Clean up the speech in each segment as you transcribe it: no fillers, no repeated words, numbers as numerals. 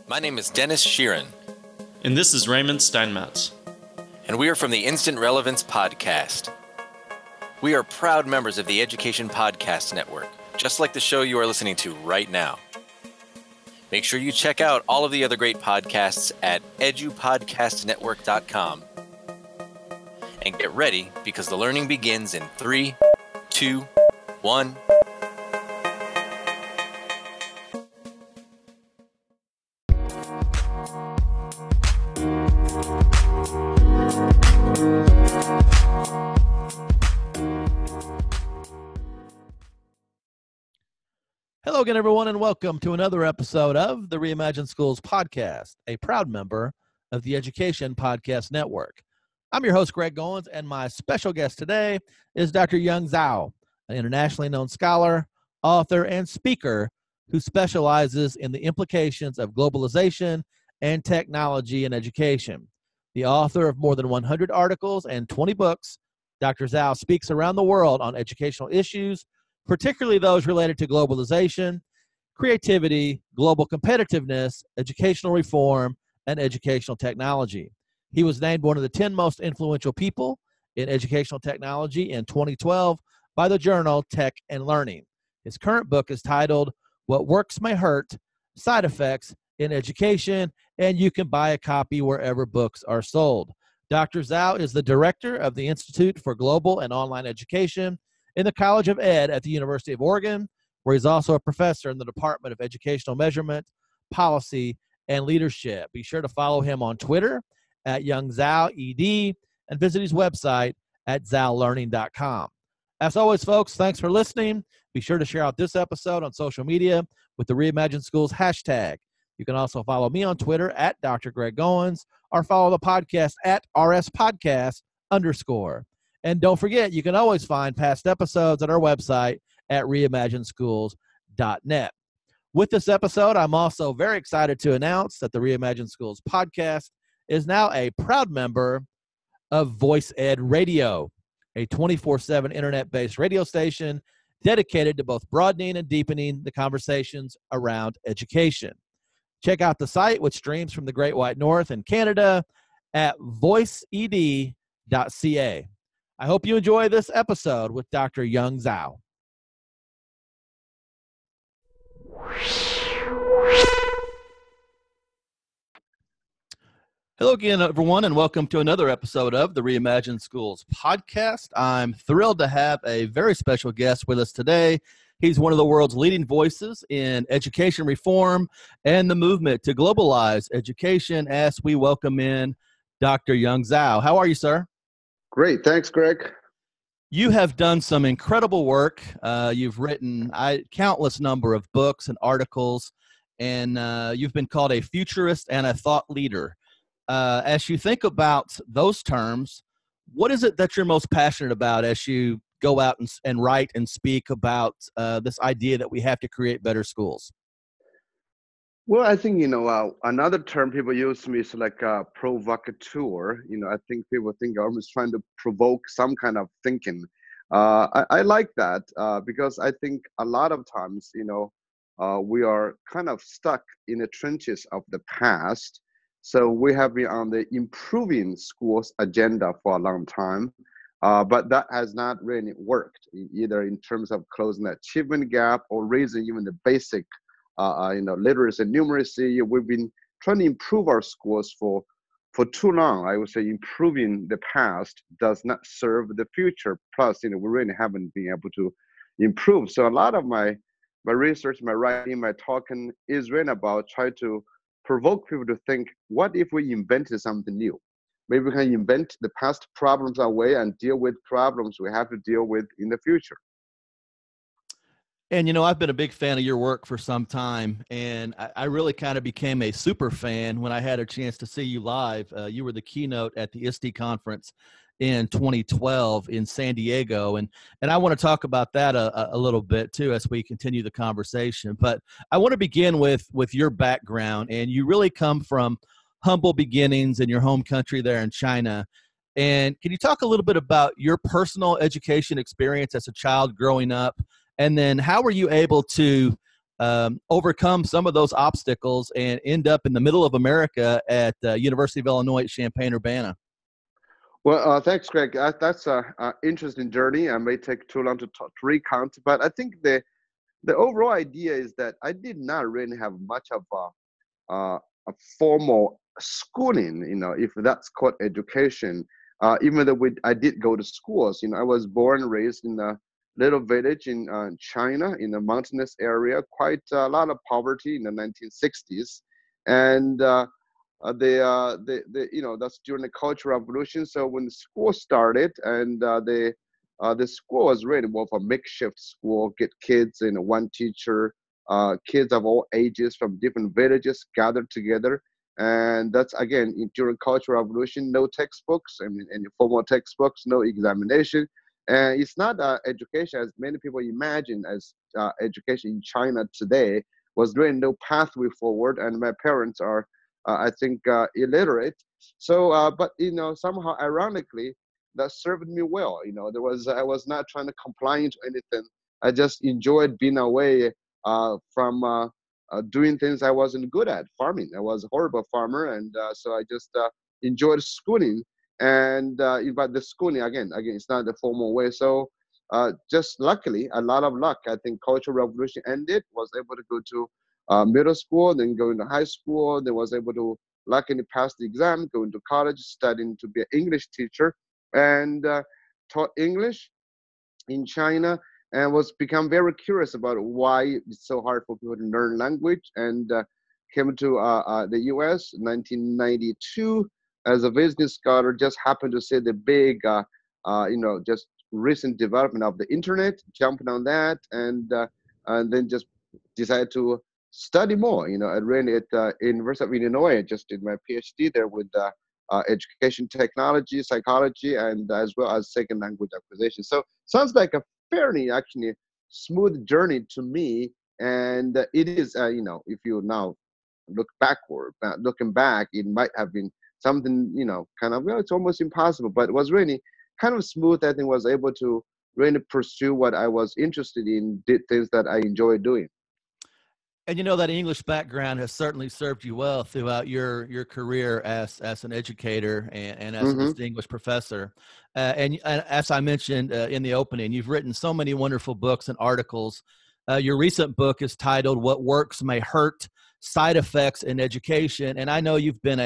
My name is Dennis Sheeran. And this is Raymond Steinmetz. And we are from the Instant Relevance Podcast. We are proud members of the Education Podcast Network, just like the show you are listening to right now. Make sure you check out all of the other great podcasts at edupodcastnetwork.com. And get ready, because the learning begins in 3, 2, 1... Hello again, everyone, and welcome to another episode of the Reimagine Schools podcast, a proud member of the Education Podcast Network. I'm your host, Greg Goins, and my special guest today is Dr. Yung Zhao, an internationally known scholar, author, and speaker who specializes in the implications of globalization and technology in education. The author of more than 100 articles and 20 books, Dr. Zhao speaks around the world on educational issues, particularly those related to globalization, creativity, global competitiveness, educational reform, and educational technology. He was named one of the 10 most influential people in educational technology in 2012 by the journal Tech and Learning. His current book is titled What Works May Hurt: Side Effects in Education, and you can buy a copy wherever books are sold. Dr. Zhao is the director of the Institute for Global and Online Education in the College of Ed at the University of Oregon, where he's also a professor in the Department of Educational Measurement, Policy, and Leadership. Be sure to follow him on Twitter at YoungZhaoED and visit his website at zhaolearning.com. As always, folks, thanks for listening. Be sure to share out this episode on social media with the Reimagine Schools hashtag. You can also follow me on Twitter at Dr. Greg Goins or follow the podcast at RSPodcast_. And don't forget, you can always find past episodes at our website at reimagineschools.net. With this episode, I'm also very excited to announce that the Reimagine Schools podcast is now a proud member of Voice Ed Radio, a 24/7 internet-based radio station dedicated to both broadening and deepening the conversations around education. Check out the site, which streams from the Great White North in Canada, at voiceed.ca. I hope you enjoy this episode with Dr. Yung Zhao. Hello again, everyone, and welcome to another episode of the Reimagine Schools podcast. I'm thrilled to have a very special guest with us today. He's one of the world's leading voices in education reform and the movement to globalize education, as we welcome in Dr. Yung Zhao. How are you, sir? Great. Thanks, Greg. You have done some incredible work. You've written a countless number of books and articles, and you've been called a futurist and a thought leader. As you think about those terms, what is it that you're most passionate about as you go out and write and speak about this idea that we have to create better schools? Well, I think, another term people use to me is like a provocateur. I think people think I'm just trying to provoke some kind of thinking. I like that because I think a lot of times, we are kind of stuck in the trenches of the past. So we have been on the improving schools agenda for a long time, but that has not really worked, either in terms of closing the achievement gap or raising even the basic literacy and numeracy. We've been trying to improve our schools for too long. I would say improving the past does not serve the future. Plus, we really haven't been able to improve. So a lot of my research, my writing, my talking is really about trying to provoke people to think, what if we invented something new? Maybe we can invent the past problems away and deal with problems we have to deal with in the future. And, I've been a big fan of your work for some time, and I really kind of became a super fan when I had a chance to see you live. You were the keynote at the ISTE conference in 2012 in San Diego, and I want to talk about that a little bit, too, as we continue the conversation. But I want to begin with your background, and you really come from humble beginnings in your home country there in China. And can you talk a little bit about your personal education experience as a child growing up? And then how were you able to overcome some of those obstacles and end up in the middle of America at University of Illinois at Champaign-Urbana. Well, thanks, Greg. That's an interesting journey. I may take too long to recount, but I think the overall idea is that I did not really have much of a formal schooling, if that's called education. Even though I did go to schools, I was born and raised in a little village in China, in a mountainous area, quite a lot of poverty in the 1960s, and that's during the Cultural Revolution. So when the school started, and the school was really more of a makeshift school, get kids and one teacher, kids of all ages from different villages gathered together. And that's, again, during Cultural Revolution, no textbooks, any formal textbooks, no examination. And it's not education as many people imagine as education in China today. Was really no pathway forward. And my parents are, I think, illiterate. So, but, somehow, ironically, that served me well. I was not trying to comply to anything. I just enjoyed being away from doing things I wasn't good at, farming. I was a horrible farmer, and so I just enjoyed schooling. And but the schooling, again, it's not the formal way. So just luckily, a lot of luck. I think Cultural Revolution ended, was able to go to middle school, then go into high school, then was able to luckily pass the exam, go into college, studying to be an English teacher, and taught English in China, and was become very curious about why it's so hard for people to learn language, and came to the U.S. in 1992 as a visiting scholar. Just happened to see the big, just recent development of the internet, jumping on that, and then just decided to study more. I ran at University of Illinois. I just did my PhD there with education technology, psychology, and as well as second language acquisition. So sounds like a fairly actually smooth journey to me. And it is, if you now look backward, looking back, it might have been something, kind of, well, it's almost impossible, but it was really kind of smooth. I think was able to really pursue what I was interested in, did things that I enjoyed doing. And that English background has certainly served you well throughout your career as an educator and as a distinguished professor. And as I mentioned in the opening, you've written so many wonderful books and articles. Your recent book is titled "What Works May Hurt: Side Effects in Education," and I know you've been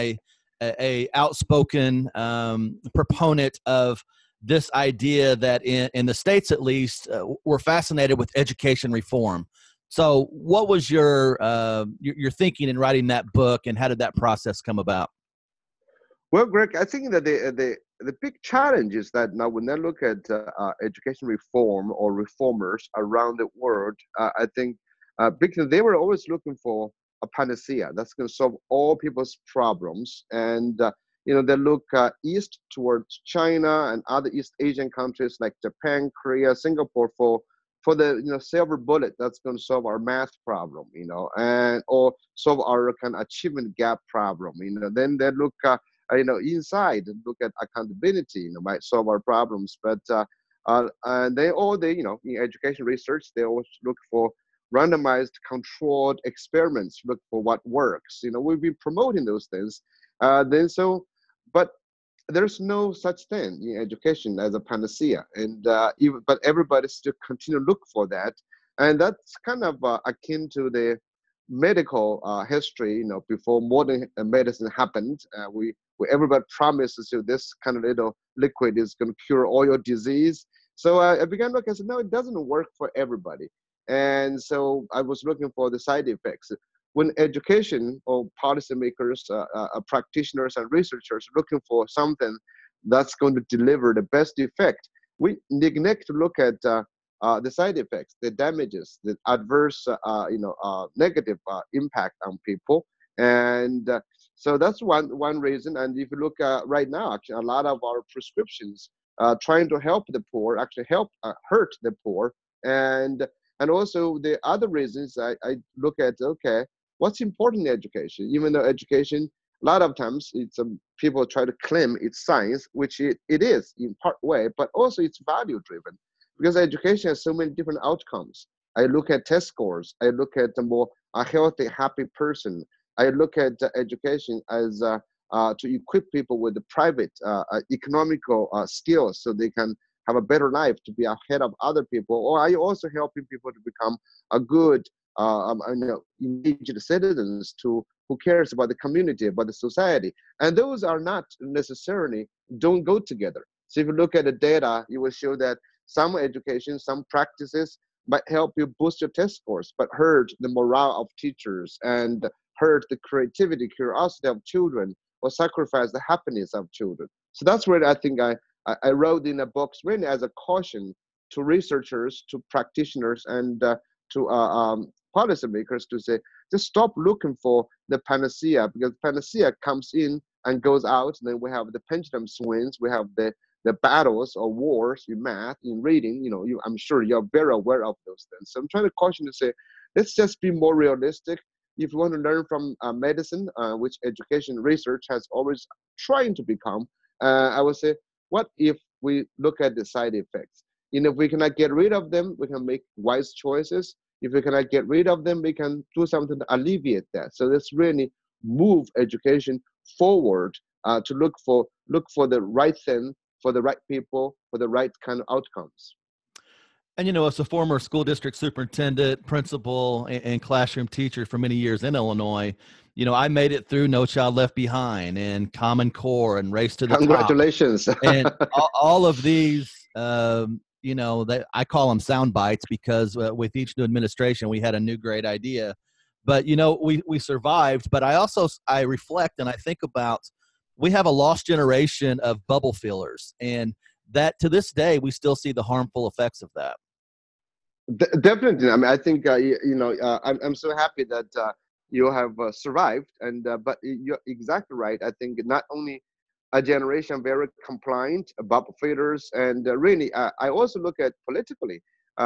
a outspoken proponent of this idea that in the States, at least, we're fascinated with education reform. So what was your thinking in writing that book, and how did that process come about? Well, Greg, I think that the big challenge is that now when I look at education reform or reformers around the world, I think because they were always looking for a panacea that's going to solve all people's problems. And, they look east towards China and other East Asian countries like Japan, Korea, Singapore for the silver bullet that's going to solve our math problem, and or solve our kind of achievement gap problem. Then they look inside and look at accountability, might solve our problems. But and in education research, they always look for randomized controlled experiments, look for what works. We've been promoting those things. But there's no such thing in education as a panacea, and but everybody still continue to look for that, and that's kind of akin to the medical history. Before modern medicine happened, everybody promises you this kind of little liquid is going to cure all your disease. So I began to look and said, no, it doesn't work for everybody, and so I was looking for the side effects. When education or policymakers, practitioners and researchers are looking for something that's going to deliver the best effect, we neglect to look at the side effects, the damages, the adverse, negative impact on people. And so that's one reason. And if you look right now, actually, a lot of our prescriptions trying to help the poor actually hurt the poor. And also the other reasons I look at, okay, what's important in education? Even though education, a lot of times, it's people try to claim it's science, which it is in part way, but also it's value driven, because education has so many different outcomes. I look at test scores. I look at a more a healthy, happy person. I look at education as to equip people with the private economical skills so they can have a better life, to be ahead of other people. Or are you also helping people to become a good, engaged citizens to who cares about the community, about the society? And those are not necessarily don't go together. So if you look at the data, you will show that some education, some practices might help you boost your test scores, but hurt the morale of teachers and hurt the creativity, curiosity of children, or sacrifice the happiness of children. So that's where I think I wrote in a book really as a caution to researchers, to practitioners, and to policymakers to say, just stop looking for the panacea, because panacea comes in and goes out. And then we have the pendulum swings, we have the battles or wars in math, in reading. I'm sure you're very aware of those things. So I'm trying to caution to say, let's just be more realistic. If you want to learn from medicine, which education research has always trying to become, I would say, what if we look at the side effects? If we cannot get rid of them, we can make wise choices. If we cannot get rid of them, we can do something to alleviate that. So let's really move education forward to look for the right thing, for the right people, for the right kind of outcomes. And, as a former school district superintendent, principal, and classroom teacher for many years in Illinois, I made it through No Child Left Behind and Common Core and Race to the Congratulations. Top. And all of these, that I call them sound bites, because with each new administration, we had a new great idea. But, we survived. But I reflect and I think about, we have a lost generation of bubble fillers, and that to this day, we still see the harmful effects of that. Definitely. I mean, I think, I'm so happy that you have survived. But you're exactly right. I think not only a generation very compliant, bubble feeders, and really, I also look at politically,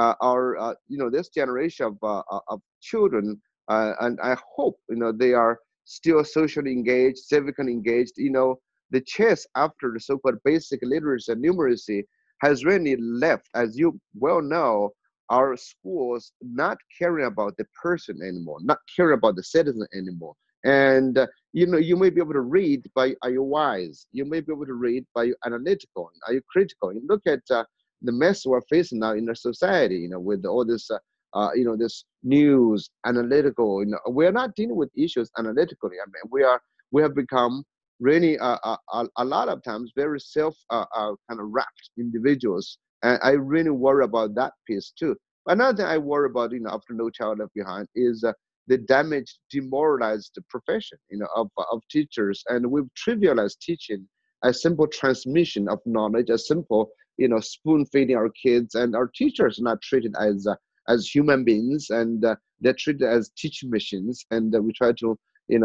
this generation of children, and I hope, they are still socially engaged, civically engaged. The chase after the so-called basic literacy and numeracy has really left, as you well know, our schools not caring about the person anymore, not caring about the citizen anymore. And you may be able to read, but are you wise? You may be able to read, but are you analytical? Are you critical? You look at the mess we're facing now in our society, with all this, this news, analytical. We're not dealing with issues analytically. I mean, we have become really a lot of times very self kind of wrapped individuals. And I really worry about that piece too. Another thing I worry about, after No Child Left Behind, is the damaged, demoralized profession, of teachers. And we've trivialized teaching as simple transmission of knowledge, as simple, spoon feeding our kids, and our teachers are not treated as human beings, and they're treated as teaching machines. And we try to,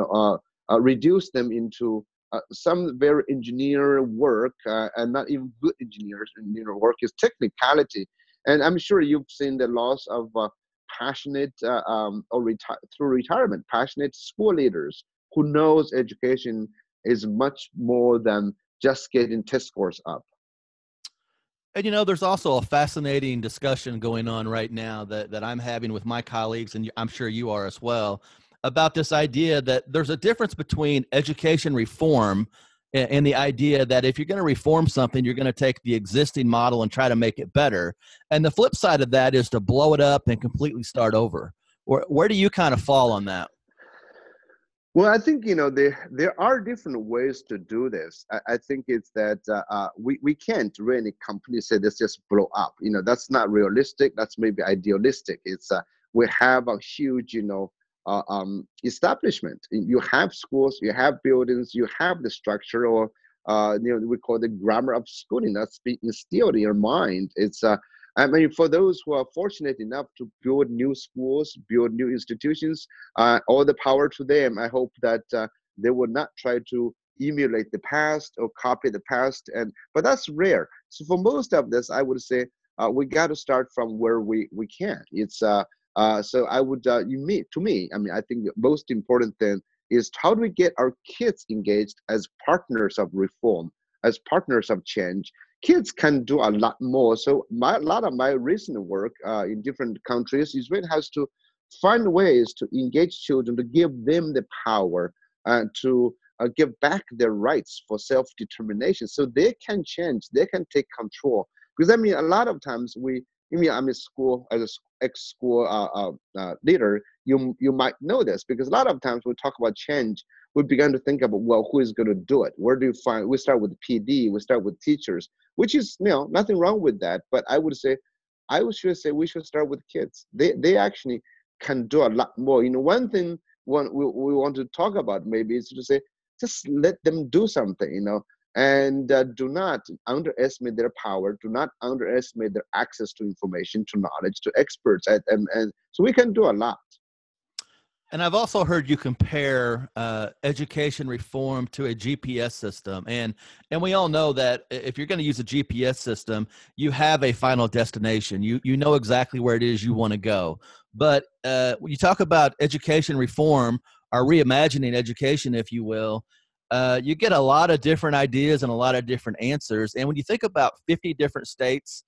reduce them into some very engineer work, and not even good engineers. Engineer work is technicality. And I'm sure you've seen the loss of passionate, through retirement, passionate school leaders who knows education is much more than just getting test scores up. And, there's also a fascinating discussion going on right now that I'm having with my colleagues, and I'm sure you are as well, about this idea that there's a difference between education reform and the idea that if you're going to reform something, you're going to take the existing model and try to make it better. And the flip side of that is to blow it up and completely start over. Where do you kind of fall on that? Well, I think, there are different ways to do this. I think it's that we can't really completely say this just blow up. That's not realistic. That's maybe idealistic. It's we have a huge, establishment. You have schools, you have buildings, you have the structure, or we call the grammar of schooling that's being instilled in your mind. It's I mean, for those who are fortunate enough to build new schools, build new institutions, all the power to them. I hope that they will not try to emulate the past or copy the past, but that's rare. So for most of this, I would say we got to start from where we can. It's so I would to me, I mean, I think the most important thing is how do we get our kids engaged as partners of reform, as partners of change. kids can do a lot more. So a lot of my recent work in different countries is really has to find ways to engage children, to give them the power to give back their rights for self-determination so they can change, they can take control. Because I mean, a lot of times I'm in school as an ex-school leader, you might know this, because a lot of times we talk about change, we begin to think about, well, who is going to do it? Where do you find, we start with PD, we start with teachers, which is, nothing wrong with that. But I should say we should start with kids. They actually can do a lot more. One thing we want to talk about maybe is to say, just let them do something, and do not underestimate their power. Do not underestimate their access to information, to knowledge, to experts. And so we can do a lot. And I've also heard you compare education reform to a GPS system. And we all know that if you're going to use a GPS system, you have a final destination. You know exactly where it is you want to go. But when you talk about education reform, or reimagining education, if you will, you get a lot of different ideas and a lot of different answers. And when you think about 50 different states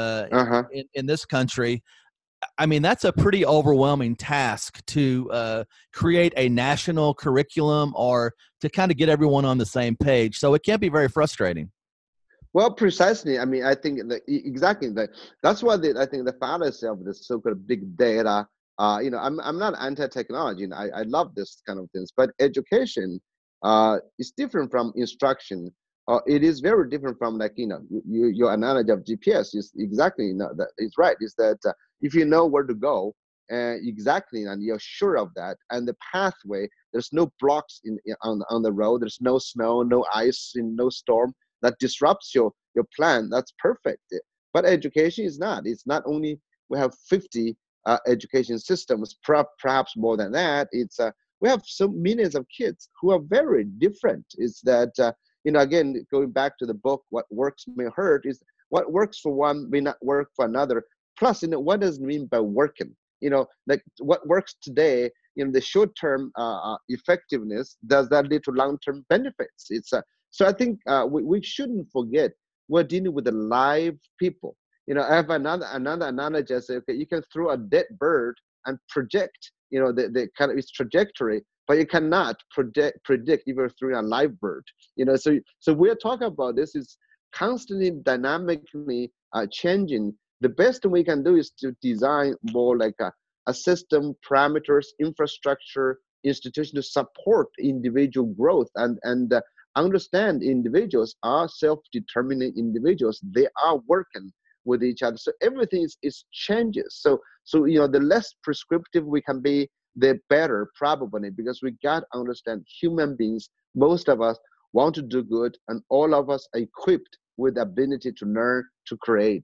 in this country, I mean, that's a pretty overwhelming task to create a national curriculum or to kind of get everyone on the same page. So it can be very frustrating. Well, precisely. I mean, I think exactly that's why I think the fallacy of this so-called big data. I'm not anti-technology, and I love this kind of things. But education is different from instruction. It is very different from your analogy of GPS is exactly that it's right. Is that if you know where to go exactly, and you're sure of that, and the pathway, there's no blocks on the road, there's no snow, no ice, no storm that disrupts your plan. That's perfect. But education is not. It's not only we have 50 education systems, perhaps more than that. It's we have so millions of kids who are very different. It's that again, going back to the book, what works may hurt, is what works for one may not work for another. Plus, what does it mean by working? Like what works today, the short-term effectiveness, does that lead to long-term benefits? So I think we shouldn't forget we're dealing with the live people. I have another analogy. I say, okay, you can throw a dead bird and project, the kind of its trajectory, but you cannot predict if you're throwing a live bird. So we're talking about this is constantly dynamically changing. The best we can do is to design more like a system, parameters, infrastructure, institution to support individual growth and understand individuals are self-determining individuals. They are working with each other. So everything is changes. So the less prescriptive we can be, the better probably, because we got to understand human beings. Most of us want to do good, and all of us are equipped with the ability to learn, to create.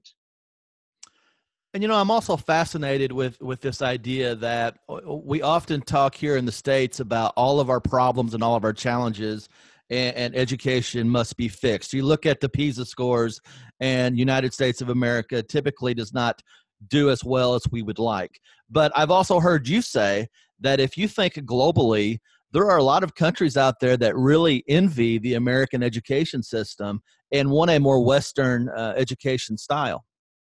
And, I'm also fascinated with this idea that we often talk here in the States about all of our problems and all of our challenges, and education must be fixed. You look at the PISA scores, and United States of America typically does not do as well as we would like. But I've also heard you say that if you think globally, there are a lot of countries out there that really envy the American education system and want a more Western education style.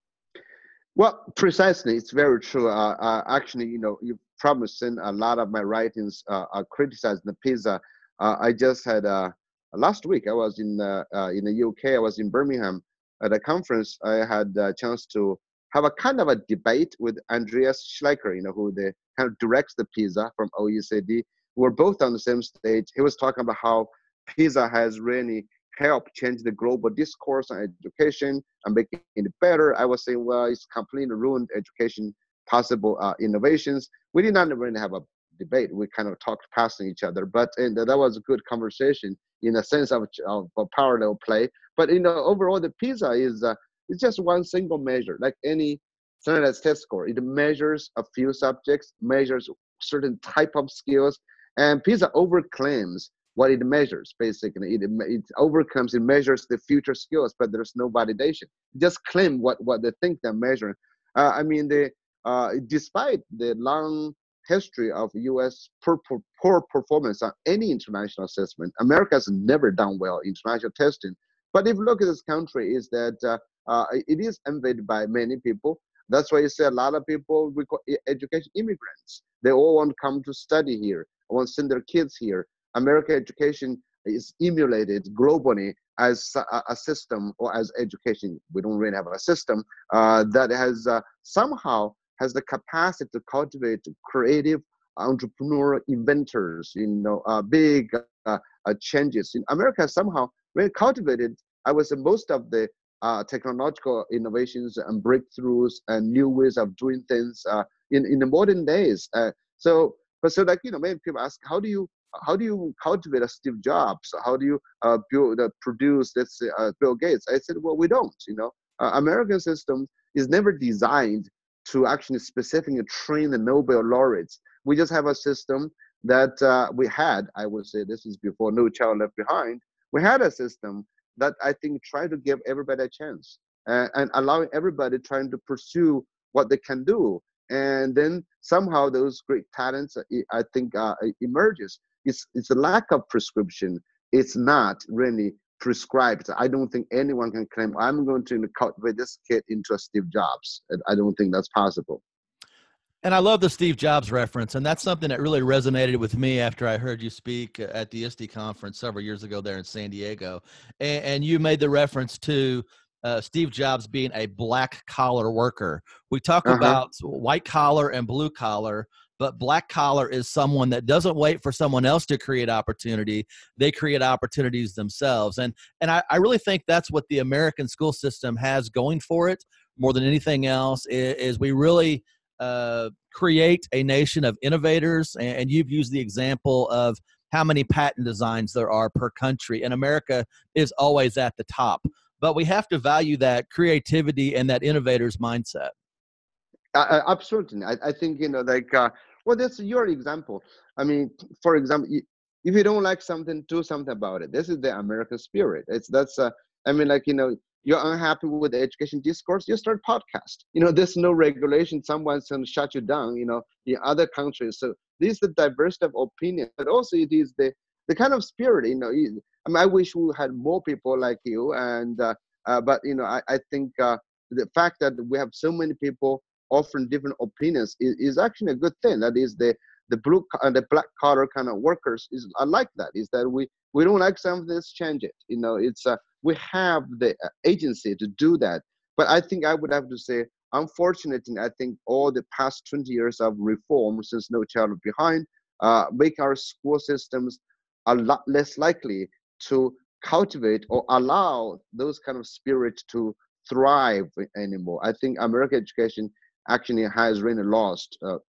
Well, precisely. It's very true. Actually, you've probably seen a lot of my writings are criticizing the PISA. I just had last week. I was in the UK. I was in Birmingham at a conference. I had a chance to have a kind of a debate with Andreas Schleicher, who kind of directs the PISA from OECD. We're both on the same stage. He was talking about how PISA has really helped change the global discourse on education and making it better. I was saying, well, it's completely ruined education, possible innovations. We did not really have a debate. We kind of talked past each other, but that was a good conversation in a sense of a parallel play. But overall, the PISA is it's just one single measure, like any standardized test score. It measures a few subjects, measures certain type of skills, and PISA overclaims what it measures. Basically, it overcomes, it measures the future skills, but there's no validation. Just claim what they think they're measuring. Despite the long history of U.S. poor performance on any international assessment, America has never done well in international testing. But if you look at this country, is that it is invaded by many people. That's why you see a lot of people education immigrants. They all want to come to study here, want to send their kids here. American education is emulated globally as a system or as education. We don't really have a system that has somehow has the capacity to cultivate creative entrepreneur inventors, big changes. In America, somehow really cultivated, I would say, most of the technological innovations and breakthroughs and new ways of doing things in the modern days. So many people ask, how do you cultivate a Steve Jobs? How do you produce, let's say, Bill Gates? I said, well, we don't. American system is never designed to actually specifically train the Nobel laureates. We just have a system that we had. I would say this is before No Child Left Behind. We had a system that I think tried to give everybody a chance and allowing everybody trying to pursue what they can do. And then somehow those great talents, I think, emerges. It's a lack of prescription. It's not really prescribed. I don't think anyone can claim, I'm going to cultivate this kid into a Steve Jobs. I don't think that's possible. And I love the Steve Jobs reference, and that's something that really resonated with me after I heard you speak at the ISTE conference several years ago there in San Diego. And you made the reference to Steve Jobs being a black-collar worker. We talk about white collar and blue collar, but black collar is someone that doesn't wait for someone else to create opportunity. They create opportunities themselves. And I really think that's what the American school system has going for it more than anything else, is we really create a nation of innovators. And you've used the example of how many patent designs there are per country, and America is always at the top. But we have to value that creativity and that innovator's mindset. Absolutely. I think, well, that's your example. I mean, for example, if you don't like something, do something about it. This is the American spirit. You're unhappy with the education discourse, you start podcast. There's no regulation. Someone's going to shut you down, in other countries. So this is the diversity of opinion, but also it is the kind of spirit, I wish we had more people like you. But I think the fact that we have so many people offering different opinions is actually a good thing. That is the blue and the black collar kind of workers is I like that. Is that we don't like something, let's change it. It's we have the agency to do that. But I think I would have to say, unfortunately, I think all the past 20 years of reform since No Child Left Behind make our school systems a lot less likely to cultivate or allow those kind of spirit to thrive anymore. I think American education actually has really lost,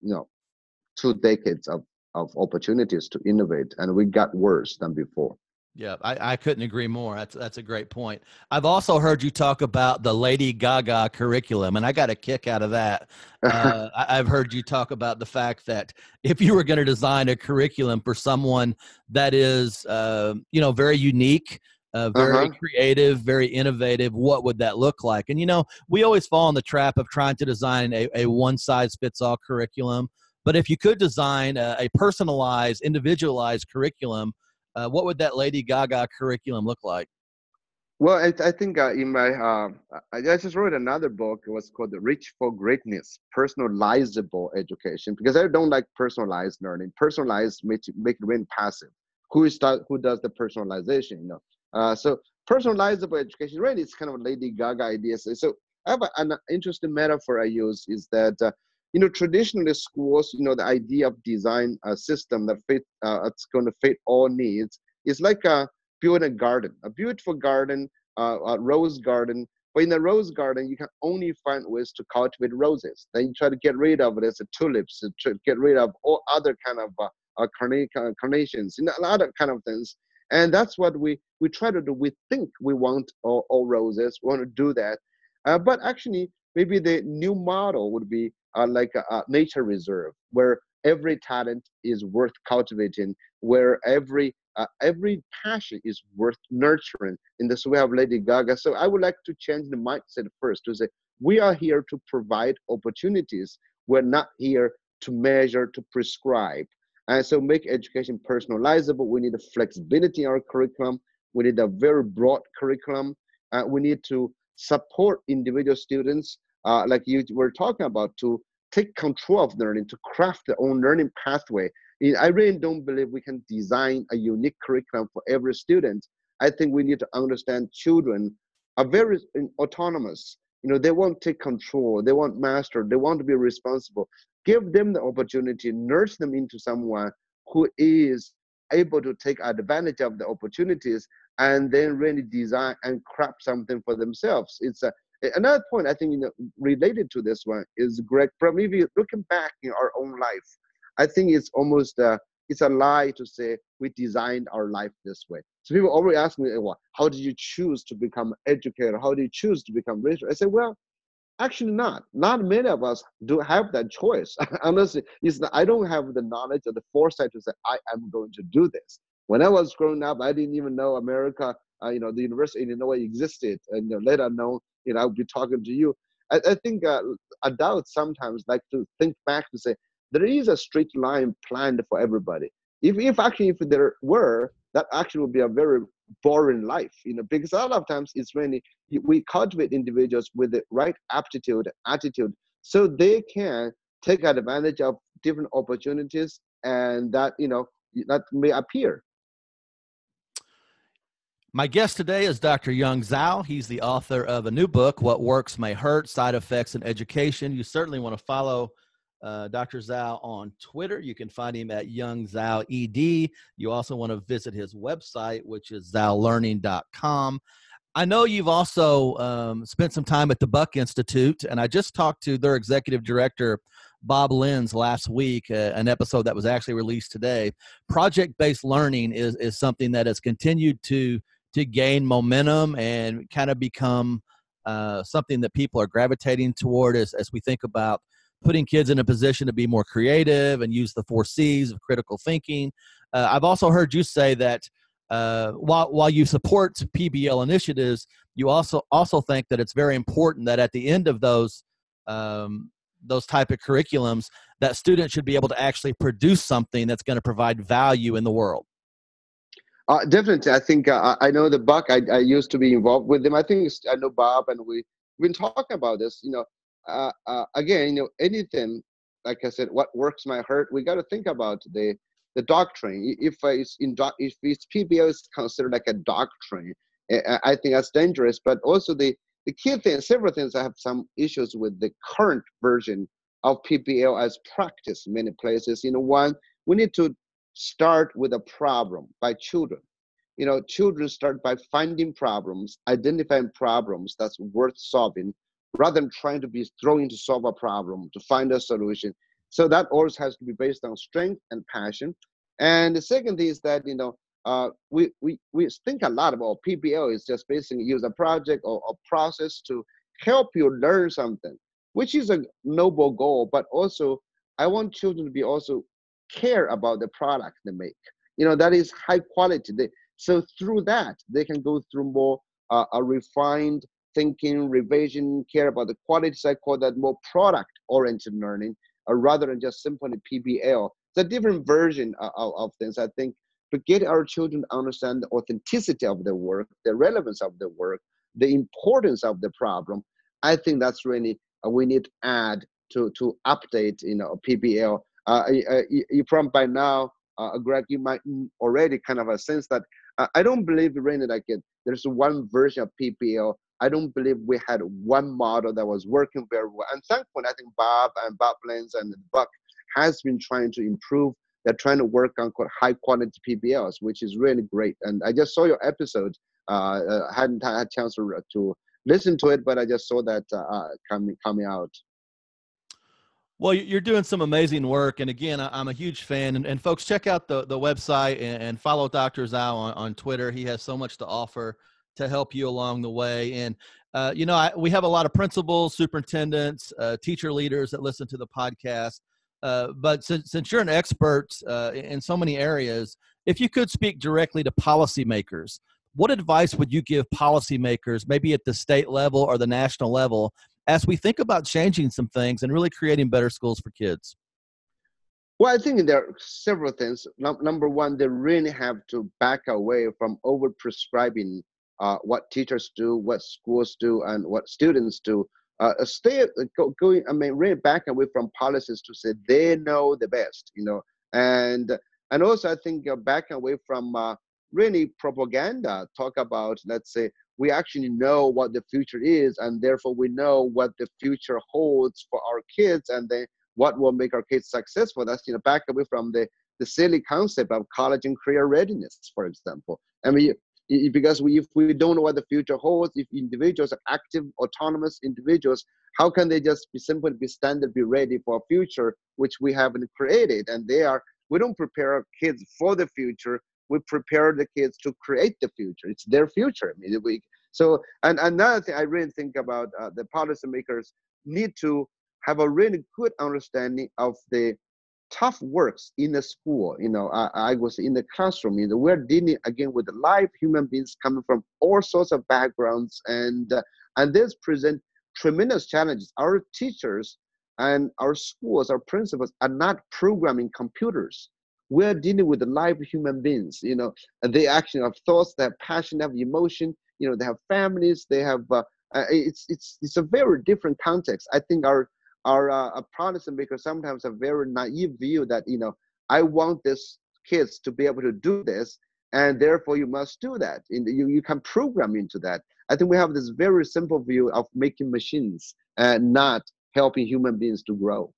2 decades of opportunities to innovate, and we got worse than before. Yeah, I couldn't agree more. That's a great point. I've also heard you talk about the Lady Gaga curriculum, and I got a kick out of that. I've heard you talk about the fact that if you were going to design a curriculum for someone that is, very unique, very creative, very innovative, what would that look like? And, we always fall in the trap of trying to design a one-size-fits-all curriculum. But if you could design a personalized, individualized curriculum, what would that Lady Gaga curriculum look like? Well, I think in my, I just wrote another book. It was called The Reach for Greatness, Personalizable Education, because I don't like personalized learning. Personalized make it really passive. Who does the personalization? So personalizable education, really, it's kind of a Lady Gaga idea. So I have an interesting metaphor I use is that, traditionally schools, the idea of design a system that it's going to fit all needs is like building a garden, a beautiful garden, a rose garden. But in a rose garden, you can only find ways to cultivate roses. Then you try to get rid of it, tulips, to get rid of all other kind of carnations, other kind of things. And that's what we try to do. We think we want all roses, we want to do that. But actually, maybe the new model would be like a nature reserve, where every talent is worth cultivating, where every passion is worth nurturing. In this way of Lady Gaga. So I would like to change the mindset first to say, we are here to provide opportunities. We're not here to measure, to prescribe. And so make education personalizable. We need a flexibility in our curriculum. We need a very broad curriculum. We need to support individual students, like you were talking about, to take control of learning, to craft their own learning pathway. I really don't believe we can design a unique curriculum for every student. I think we need to understand children are very autonomous. They want to take control, they want master, they want to be responsible. Give them the opportunity, nurse them into someone who is able to take advantage of the opportunities and then really design and craft something for themselves. It's another point I think related to this one is, Greg, probably if you're looking back in our own life, I think it's almost it's a lie to say we designed our life this way. So people always ask me, well, how did you choose to become an educator? How did you choose to become rich? I say, well, actually not. Not many of us do have that choice. Honestly, I don't have the knowledge or the foresight to say, I am going to do this. When I was growing up, I didn't even know America, the University of Illinois existed. And let alone, I would be talking to you. I think adults sometimes like to think back to say, there is a straight line planned for everybody. If there were, that actually would be a very boring life, because a lot of times it's really, we cultivate individuals with the right attitude, so they can take advantage of different opportunities and that, that may appear. My guest today is Dr. Yung Zhao. He's the author of a new book, What Works May Hurt, Side Effects in Education. You certainly want to follow Dr. Zhao on Twitter. You can find him at Yung Zhao ED. You also want to visit his website, which is zhaolearning.com. I know you've also spent some time at the Buck Institute, and I just talked to their executive director, Bob Lenz, last week, an episode that was actually released today. Project-based learning is something that has continued to gain momentum and kind of become something that people are gravitating toward as we think about putting kids in a position to be more creative and use the 4 C's of critical thinking. I've also heard you say that while you support PBL initiatives, you also think that it's very important that at the end of those type of curriculums, that students should be able to actually produce something that's going to provide value in the world. Definitely. I think I know the Buck. I used to be involved with them. I think I know Bob, and we've been talking about this. Again, anything, like I said, what works might hurt. We got to think about the doctrine. If PBL is considered like a doctrine, I think that's dangerous. But also the key thing, several things, I have some issues with the current version of PBL as practice many places. One, we need to start with a problem by children. Children start by finding problems, identifying problems that's worth solving, rather than trying to be thrown to solve a problem, to find a solution. So that always has to be based on strength and passion. And the second thing is that, we think a lot about PBL is just basically use a project or a process to help you learn something, which is a noble goal, but also I want children to be also care about the product they make. That is high quality. So through that, they can go through more a refined thinking, revision, care about the quality. So I call that more product-oriented learning, rather than just simply PBL. It's a different version of things. I think to get our children to understand the authenticity of their work, the relevance of the work, the importance of the problem, I think that's really we need to add to update PBL. You from by now, Greg, you might already kind of a sense that I don't believe really like there's one version of PBL. I don't believe we had one model that was working very well. And thankfully, I think Bob Lenz and Buck has been trying to improve. They're trying to work on high quality PBLs, which is really great. And I just saw your episode. Hadn't had a chance to listen to it, but I just saw that coming out. Well, you're doing some amazing work. And again, I'm a huge fan. And folks, check out the website and follow Dr. Zhao on Twitter. He has so much to offer to help you along the way. And, we have a lot of principals, superintendents, teacher leaders that listen to the podcast. But since you're an expert in so many areas, if you could speak directly to policymakers, what advice would you give policymakers, maybe at the state level or the national level, as we think about changing some things and really creating better schools for kids? Well, I think there are several things. Number one, they really have to back away from over prescribing what teachers do, what schools do, and what students do. Going. I mean, really back away from policies to say they know the best, and also I think back away from really propaganda. Talk about, let's say, we actually know what the future is, and therefore we know what the future holds for our kids, and then what will make our kids successful. That's back away from the silly concept of college and career readiness, for example. I mean, because if we don't know what the future holds, if individuals are active, autonomous individuals, how can they just simply be ready for a future which we haven't created? And we don't prepare our kids for the future. We prepare the kids to create the future. It's their future. I mean, and another thing I really think about, the policymakers need to have a really good understanding of the tough works in the school. I was in the classroom. We're dealing again with live human beings coming from all sorts of backgrounds, and this present tremendous challenges. Our teachers and our schools, our principals are not programming computers. We're dealing with live human beings. And they actually have thoughts, they have passion, they have emotion. They have families. They have. It's a very different context. I think our policymakers sometimes have a very naive view that I want these kids to be able to do this, and therefore you must do that. You can program into that. I think we have this very simple view of making machines and not helping human beings to grow.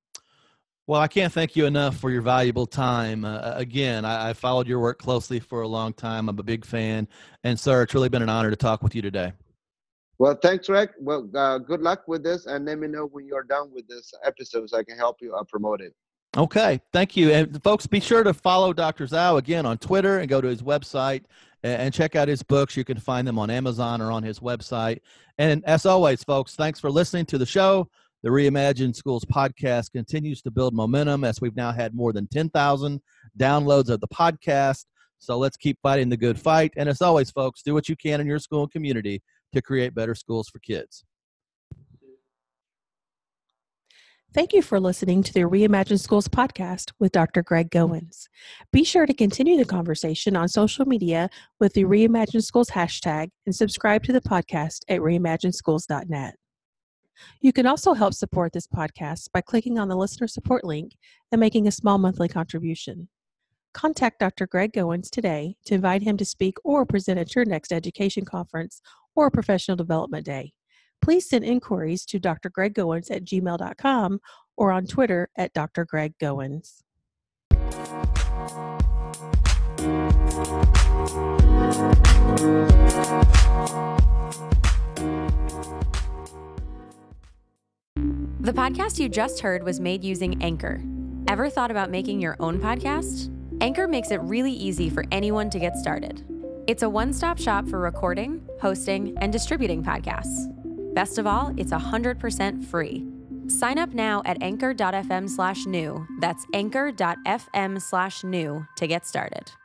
Well, I can't thank you enough for your valuable time. Again, I followed your work closely for a long time. I'm a big fan. And sir, it's really been an honor to talk with you today. Well, thanks, Rick. Well, good luck with this, and let me know when you're done with this episode so I can help you promote it. Okay, thank you. And folks, be sure to follow Dr. Zhao again on Twitter and go to his website and check out his books. You can find them on Amazon or on his website. And as always, folks, thanks for listening to the show. The Reimagine Schools podcast continues to build momentum as we've now had more than 10,000 downloads of the podcast. So let's keep fighting the good fight. And as always, folks, do what you can in your school and community to create better schools for kids. Thank you for listening to the Reimagine Schools podcast with Dr. Greg Goins. Be sure to continue the conversation on social media with the Reimagine Schools hashtag and subscribe to the podcast at reimagineschools.net. You can also help support this podcast by clicking on the listener support link and making a small monthly contribution. Contact Dr. Greg Goins today to invite him to speak or present at your next education conference or professional development day. Please send inquiries to drgreggoins@gmail.com or on Twitter at Dr. Greg Goins. The podcast you just heard was made using Anchor. Ever thought about making your own podcast? Anchor makes it really easy for anyone to get started. It's a one-stop shop for recording, hosting, and distributing podcasts. Best of all, it's 100% free. Sign up now at anchor.fm/new. That's anchor.fm/new to get started.